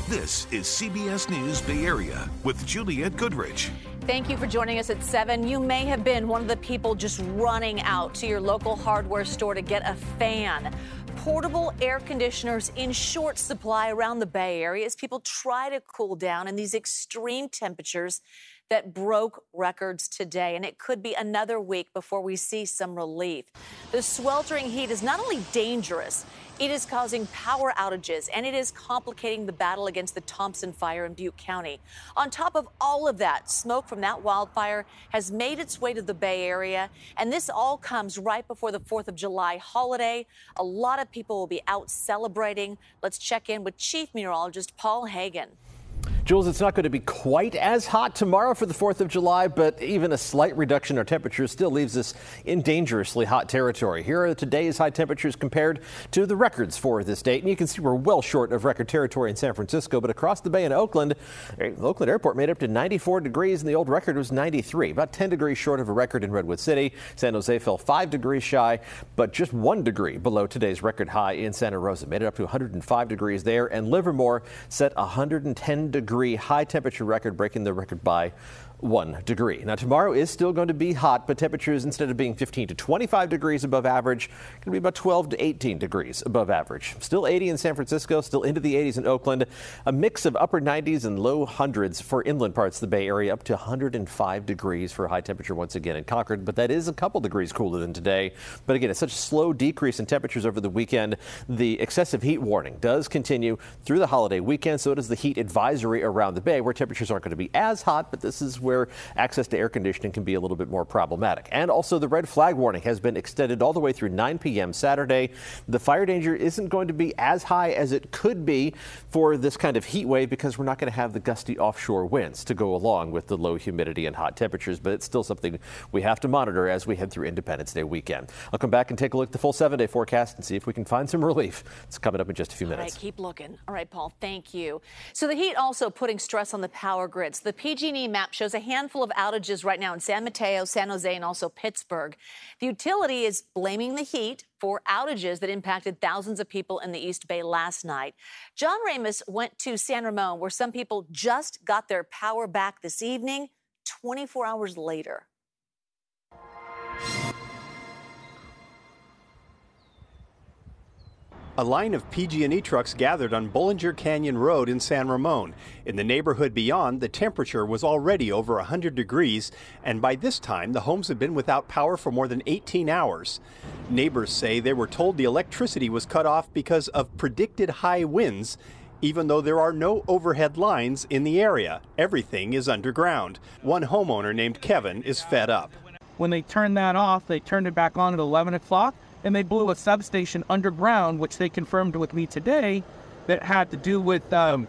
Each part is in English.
This is CBS News Bay Area with Juliette Goodrich. Thank you for joining us at 7. You may have been one of the people just running out to your local hardware store to get a fan. Portable air conditioners in short supply around the Bay Area as people try to cool down in these extreme temperatures that broke records today. And it could be another week before we see some relief. The sweltering heat is not only dangerous, it is causing power outages, and it is complicating the battle against the Thompson fire in Butte County. On top of all of that, smoke from that wildfire has made its way to the Bay Area, and this all comes right before the 4th of July holiday. A lot of people will be out celebrating. Let's check in with Chief Meteorologist Paul Hagen. Jules, it's not going to be quite as hot tomorrow for the 4th of July, but even a slight reduction in our temperatures still leaves us in dangerously hot territory. Here are today's high temperatures compared to the records for this date. And you can see we're well short of record territory in San Francisco, but across the bay in Oakland Airport made up to 94 degrees and the old record was 93, about 10 degrees short of a record in Redwood City. San Jose fell 5 degrees shy, but just 1 degree below today's record high in Santa Rosa. Made it up to 105 degrees there, and Livermore set 110 degree high temperature record, breaking the record by 1 degree. Now, tomorrow is still going to be hot, but temperatures, instead of being 15 to 25 degrees above average, going to be about 12 to 18 degrees above average. Still 80 in San Francisco, still into the 80s in Oakland, a mix of upper 90s and low hundreds for inland parts of the Bay Area, up to 105 degrees for high temperature once again in Concord, but that is a couple degrees cooler than today. But again, it's such a slow decrease in temperatures over the weekend. The excessive heat warning does continue through the holiday weekend, so does the heat advisory around the Bay, where temperatures aren't going to be as hot, but this is where access to air conditioning can be a little bit more problematic. And also the red flag warning has been extended all the way through 9 p.m. Saturday. The fire danger isn't going to be as high as it could be for this kind of heat wave because we're not going to have the gusty offshore winds to go along with the low humidity and hot temperatures, but it's still something we have to monitor as we head through Independence Day weekend. I'll come back and take a look at the full 7-day forecast and see if we can find some relief. It's coming up in just a few minutes. All right, keep looking. All right, Paul, thank you. So the heat also putting stress on the power grids. The PG&E map shows a handful of outages right now in San Mateo, San Jose, and also Pittsburgh. The utility is blaming the heat for outages that impacted thousands of people in the East Bay last night. John Ramos went to San Ramon, where some people just got their power back this evening, 24 hours later. A line of PG&E trucks gathered on Bollinger Canyon Road in San Ramon. In the neighborhood beyond, the temperature was already over 100 degrees, and by this time, the homes had been without power for more than 18 hours. Neighbors say they were told the electricity was cut off because of predicted high winds, even though there are no overhead lines in the area. Everything is underground. One homeowner named Kevin is fed up. When they turned that off, they turned it back on at 11 o'clock. And they blew a substation underground, which they confirmed with me today, that had to do with the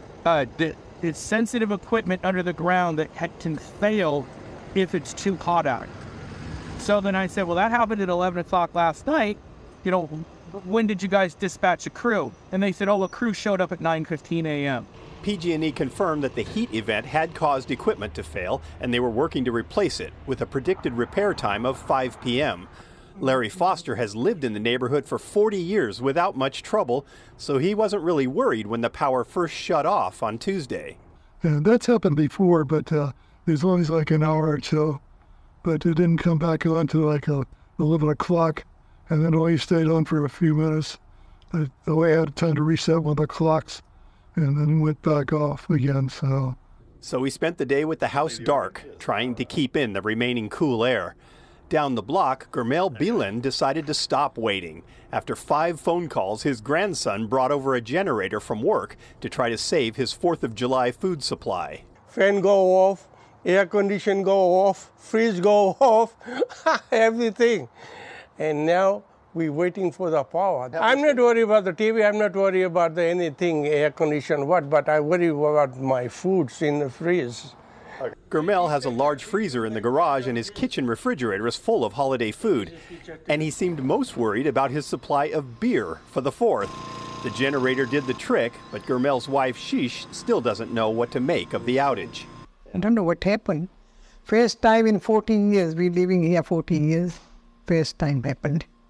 sensitive equipment under the ground that can fail if it's too hot out. So then I said, well, that happened at 11 o'clock last night. You know, when did you guys dispatch a crew? And they said, oh, a crew showed up at 9:15 a.m. PG&E confirmed that the heat event had caused equipment to fail, and they were working to replace it with a predicted repair time of 5 p.m. Larry Foster has lived in the neighborhood for 40 years without much trouble, so he wasn't really worried when the power first shut off on Tuesday. And that's happened before, but there's always like an hour or so. But it didn't come back on to like 11 o'clock, and then only stayed on for a few minutes. The way I had time to reset one of the clocks, and then went back off again. So he spent the day with the house dark, trying to keep in the remaining cool air. Down the block, Gurmail Beelan decided to stop waiting. After 5 phone calls, his grandson brought over a generator from work to try to save his 4th of July food supply. Fan go off, air condition go off, fridge go off, everything. And now we're waiting for the power. I'm not worried about the TV, I'm not worried about anything, air condition, but I worry about my foods in the fridge. Gurmail has a large freezer in the garage, and his kitchen refrigerator is full of holiday food. And he seemed most worried about his supply of beer for the 4th. The generator did the trick, but Gurmail's wife, Sheesh, still doesn't know what to make of the outage. I don't know what happened. First time in 14 years, we're living here 14 years. First time happened.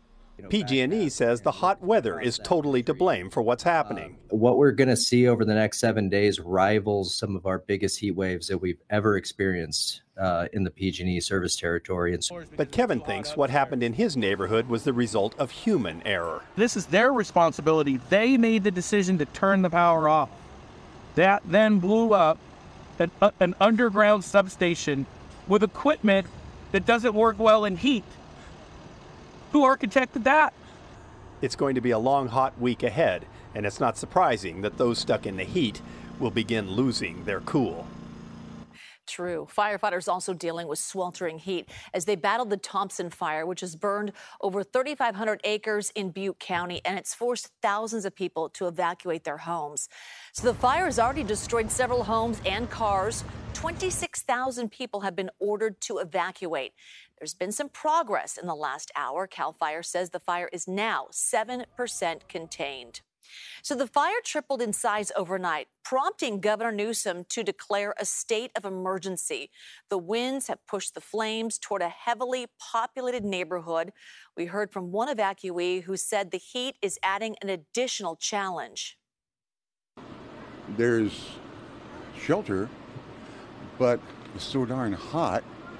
PG&E says the hot weather is totally to blame for what's happening. What we're going to see over the next 7 days rivals some of our biggest heat waves that we've ever experienced in the PG&E service territory. But Kevin thinks what happened in his neighborhood was the result of human error. This is their responsibility. They made the decision to turn the power off. That then blew up an underground substation with equipment that doesn't work well in heat. Who architected that? It's going to be a long, hot week ahead, and it's not surprising that those stuck in the heat will begin losing their cool. True. Firefighters also dealing with sweltering heat as they battled the Thompson fire, which has burned over 3,500 acres in Butte County, and it's forced thousands of people to evacuate their homes. So the fire has already destroyed several homes and cars. 26,000 people have been ordered to evacuate. There's been some progress in the last hour. CAL FIRE says the fire is now 7% contained. So the fire tripled in size overnight, prompting Governor Newsom to declare a state of emergency. The winds have pushed the flames toward a heavily populated neighborhood. We heard from one evacuee who said the heat is adding an additional challenge. There's shelter, but it's so darn hot.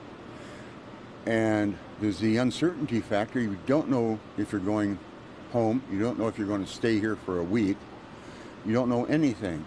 And there's the uncertainty factor. You don't know if you're going home. You don't know if you're going to stay here for a week. You don't know anything.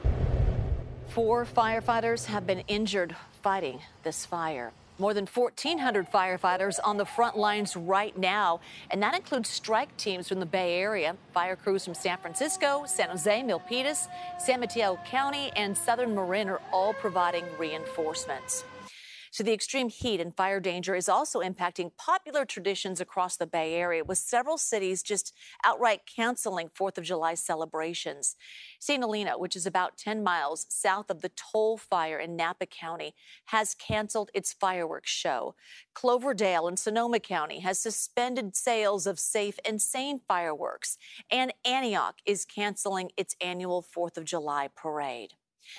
4 firefighters have been injured fighting this fire. More than 1,400 firefighters on the front lines right now, and that includes strike teams from the Bay Area, fire crews from San Francisco, San Jose, Milpitas, San Mateo County, and Southern Marin are all providing reinforcements. So the extreme heat and fire danger is also impacting popular traditions across the Bay Area, with several cities just outright canceling 4th of July celebrations. St. Helena, which is about 10 miles south of the Toll Fire in Napa County, has canceled its fireworks show. Cloverdale in Sonoma County has suspended sales of safe and sane fireworks. And Antioch is canceling its annual 4th of July parade.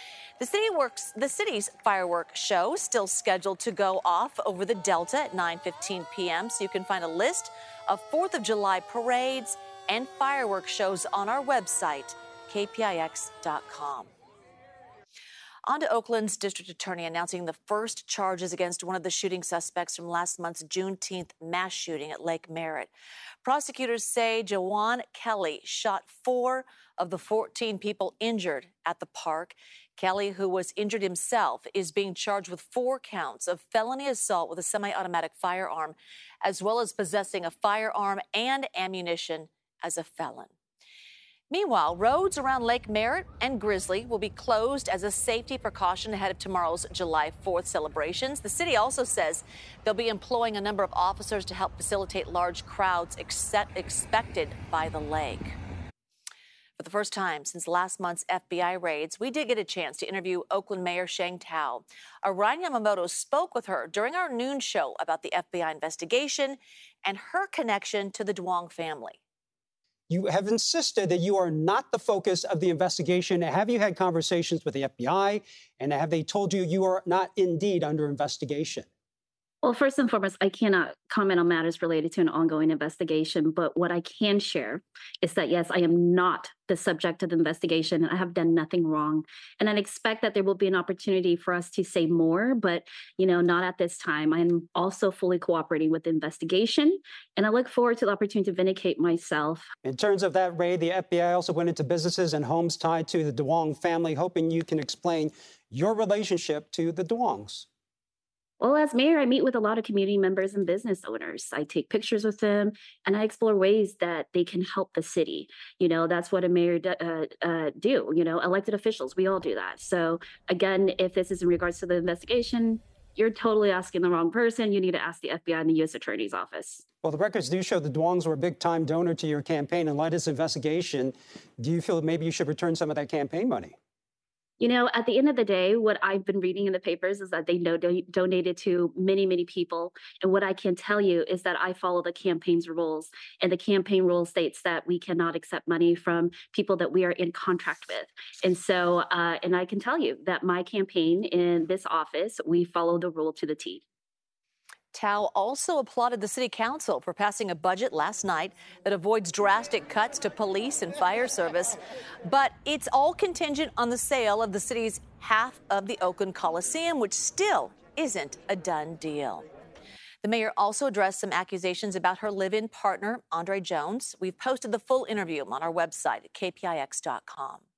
The city's fireworks show is still scheduled to go off over the Delta at 9:15 p.m. So you can find a list of 4th of July parades and fireworks shows on our website, kpix.com. On to Oakland's district attorney announcing the first charges against one of the shooting suspects from last month's Juneteenth mass shooting at Lake Merritt. Prosecutors say Jawan Kelly shot 4 of the 14 people injured at the park. Kelly, who was injured himself, is being charged with 4 counts of felony assault with a semi-automatic firearm, as well as possessing a firearm and ammunition as a felon. Meanwhile, roads around Lake Merritt and Grizzly will be closed as a safety precaution ahead of tomorrow's July 4th celebrations. The city also says they'll be employing a number of officers to help facilitate large crowds expected by the lake. For the first time since last month's FBI raids, we did get a chance to interview Oakland Mayor Sheng Thao. Orion Yamamoto spoke with her during our noon show about the FBI investigation and her connection to the Duong family. You have insisted that you are not the focus of the investigation. Have you had conversations with the FBI, and have they told you you are not indeed under investigation? Well, first and foremost, I cannot comment on matters related to an ongoing investigation. But what I can share is that, yes, I am not the subject of the investigation, and I have done nothing wrong. And I expect that there will be an opportunity for us to say more, but, not at this time. I'm also fully cooperating with the investigation, and I look forward to the opportunity to vindicate myself. In terms of that raid, the FBI also went into businesses and homes tied to the Duong family, hoping you can explain your relationship to the Duongs. Well, as mayor, I meet with a lot of community members and business owners. I take pictures with them, and I explore ways that they can help the city. That's what a mayor do. Elected officials, we all do that. So again, if this is in regards to the investigation, you're totally asking the wrong person. You need to ask the FBI and the U.S. Attorney's Office. Well, the records do show the Duongs were a big-time donor to your campaign. In light of this investigation, do you feel that maybe you should return some of that campaign money? At the end of the day, what I've been reading in the papers is that they donated to many, many people. And what I can tell you is that I follow the campaign's rules. And the campaign rule states that we cannot accept money from people that we are in contract with. And so, and I can tell you that my campaign in this office, we follow the rule to the T. Tao also applauded the city council for passing a budget last night that avoids drastic cuts to police and fire service. But it's all contingent on the sale of the city's half of the Oakland Coliseum, which still isn't a done deal. The mayor also addressed some accusations about her live-in partner, Andre Jones. We've posted the full interview on our website at kpix.com.